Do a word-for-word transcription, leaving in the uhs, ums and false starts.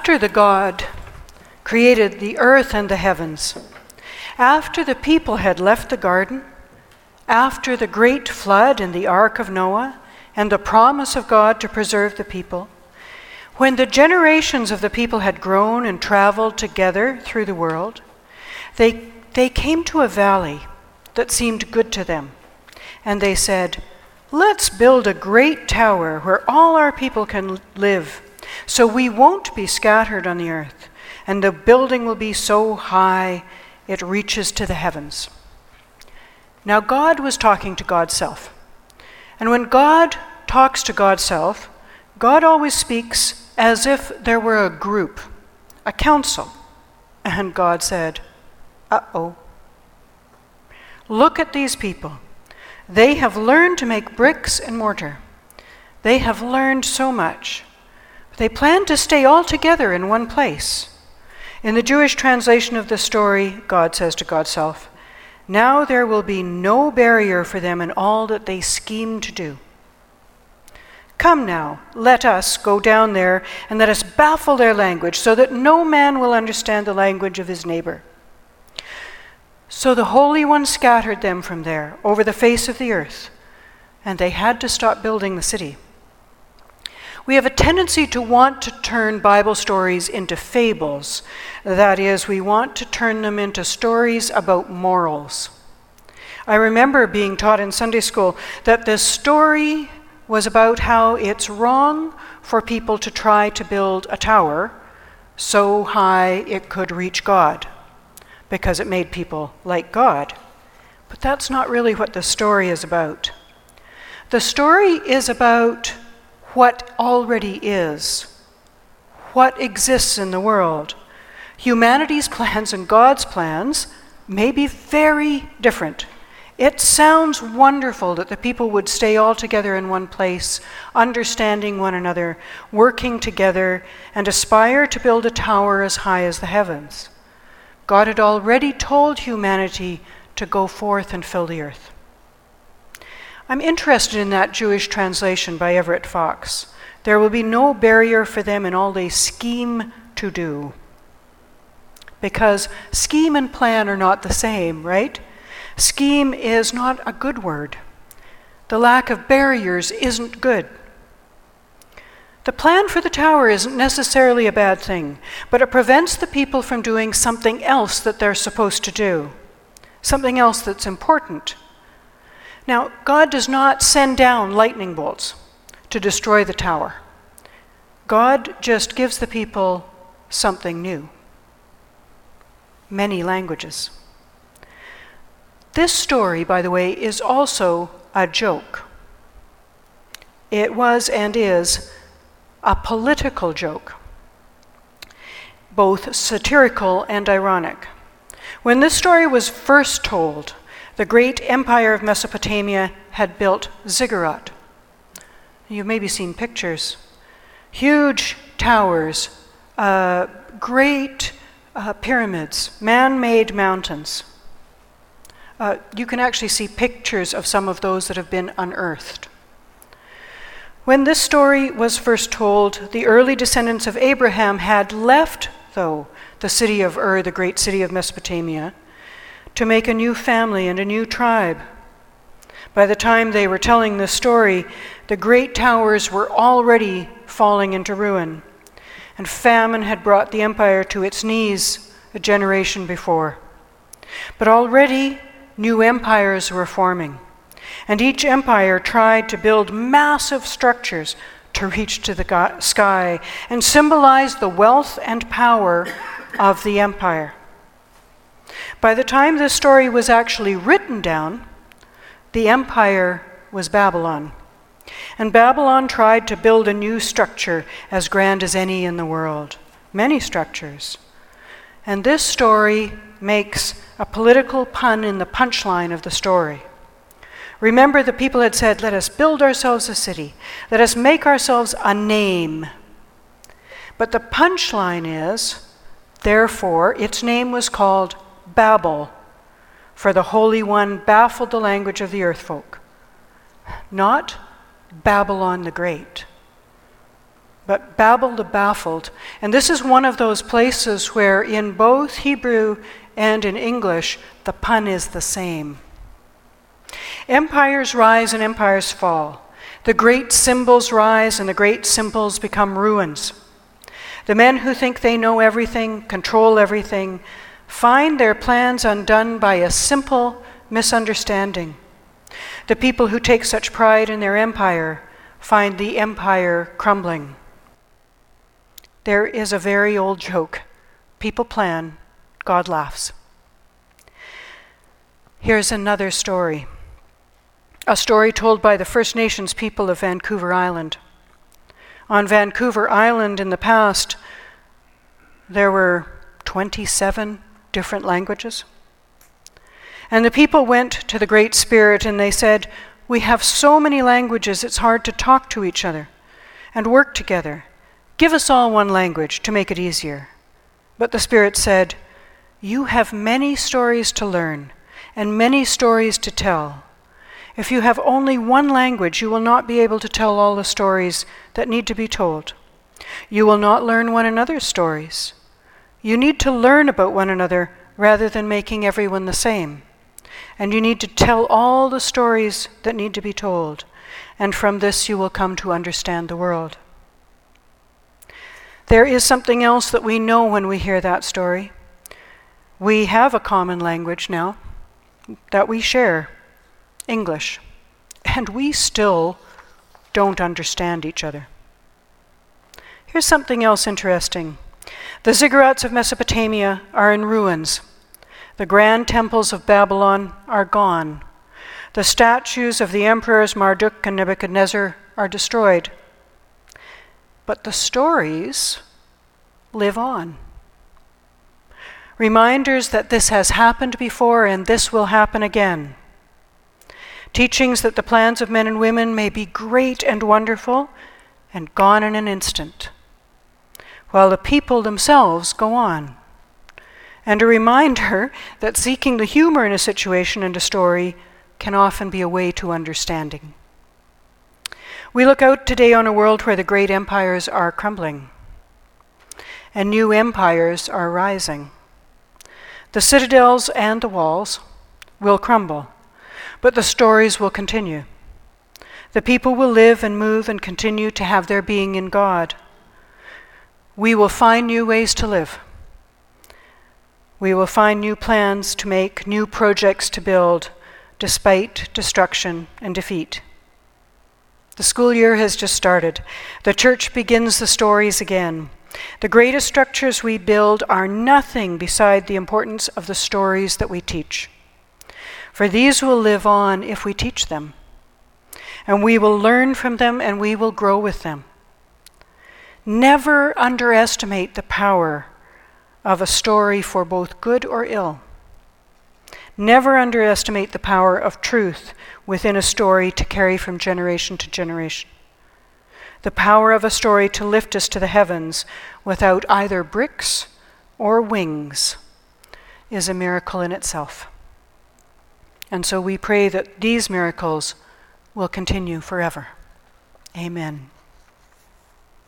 After the God created the earth and the heavens, after the people had left the garden, after the great flood and the ark of Noah, and the promise of God to preserve the people, when the generations of the people had grown and traveled together through the world, they, they came to a valley that seemed good to them. And they said, "Let's build a great tower where all our people can live, so we won't be scattered on the earth, and the building will be so high it reaches to the heavens." Now God was talking to God's self. And when God talks to God's self, God always speaks as if there were a group, a council. And God said, "Uh-oh. Look at these people. They have learned to make bricks and mortar. They have learned so much. They plan to stay all together in one place." In the Jewish translation of the story, God says to God's self, "Now there will be no barrier for them in all that they scheme to do. Come now, let us go down there and let us baffle their language so that no man will understand the language of his neighbor." So the Holy One scattered them from there over the face of the earth, and they had to stop building the city. We have a tendency to want to turn Bible stories into fables. That is, we want to turn them into stories about morals. I remember being taught in Sunday school that this story was about how it's wrong for people to try to build a tower so high it could reach God, because it made people like God. But that's not really what the story is about. The story is about what already is, what exists in the world. Humanity's plans and God's plans may be very different. It sounds wonderful that the people would stay all together in one place, understanding one another, working together, and aspire to build a tower as high as the heavens. God had already told humanity to go forth and fill the earth. I'm interested in that Jewish translation by Everett Fox. There will be no barrier for them in all they scheme to do. Because scheme and plan are not the same, right? Scheme is not a good word. The lack of barriers isn't good. The plan for the tower isn't necessarily a bad thing, but it prevents the people from doing something else that they're supposed to do, something else that's important. Now, God does not send down lightning bolts to destroy the tower. God just gives the people something new. Many languages. This story, by the way, is also a joke. It was and is a political joke, both satirical and ironic. When this story was first told, the great empire of Mesopotamia had built ziggurat. You've maybe seen pictures. Huge towers, uh, great uh, pyramids, man-made mountains. Uh, you can actually see pictures of some of those that have been unearthed. When this story was first told, the early descendants of Abraham had left, though, the city of Ur, the great city of Mesopotamia, to make a new family and a new tribe. By the time they were telling this story, the great towers were already falling into ruin, and famine had brought the empire to its knees a generation before. But already new empires were forming, and each empire tried to build massive structures to reach to the go- sky and symbolize the wealth and power of the empire. By the time this story was actually written down, the empire was Babylon. And Babylon tried to build a new structure as grand as any in the world, many structures. And this story makes a political pun in the punchline of the story. Remember, the people had said, "Let us build ourselves a city. Let us make ourselves a name." But the punchline is, therefore, its name was called Babel, for the Holy One baffled the language of the earth folk. Not Babylon the Great. but Babel the baffled. And this is one of those places where in both Hebrew and in English, the pun is the same. Empires rise and empires fall. The great symbols rise and the great symbols become ruins. The men who think they know everything, control everything, find their plans undone by a simple misunderstanding. The people who take such pride in their empire find the empire crumbling. There is a very old joke. People plan, God laughs. Here's another story. A story told by the First Nations people of Vancouver Island. On Vancouver Island in the past, there were twenty-seven different languages. And the people went to the Great Spirit and they said, "We have so many languages, it's hard to talk to each other and work together. Give us all one language to make it easier." But the Spirit said, "You have many stories to learn and many stories to tell. If you have only one language, you will not be able to tell all the stories that need to be told. You will not learn one another's stories. You need to learn about one another rather than making everyone the same. And you need to tell all the stories that need to be told. And from this you will come to understand the world." There is something else that we know when we hear that story. We have a common language now that we share, English, and we still don't understand each other. Here's something else interesting. The ziggurats of Mesopotamia are in ruins. The grand temples of Babylon are gone. The statues of the emperors Marduk and Nebuchadnezzar are destroyed. But the stories live on. Reminders that this has happened before and this will happen again. Teachings that the plans of men and women may be great and wonderful and gone in an instant, while the people themselves go on. And a reminder that seeking the humor in a situation and a story can often be a way to understanding. We look out today on a world where the great empires are crumbling and new empires are rising. The citadels and the walls will crumble, but the stories will continue. The people will live and move and continue to have their being in God. We will find new ways to live. We will find new plans to make, new projects to build, despite destruction and defeat. The school year has just started. The church begins the stories again. The greatest structures we build are nothing beside the importance of the stories that we teach. For these will live on if we teach them. And we will learn from them and we will grow with them. Never underestimate the power of a story for both good or ill. Never underestimate the power of truth within a story to carry from generation to generation. The power of a story to lift us to the heavens without either bricks or wings is a miracle in itself. And so we pray that these miracles will continue forever. Amen.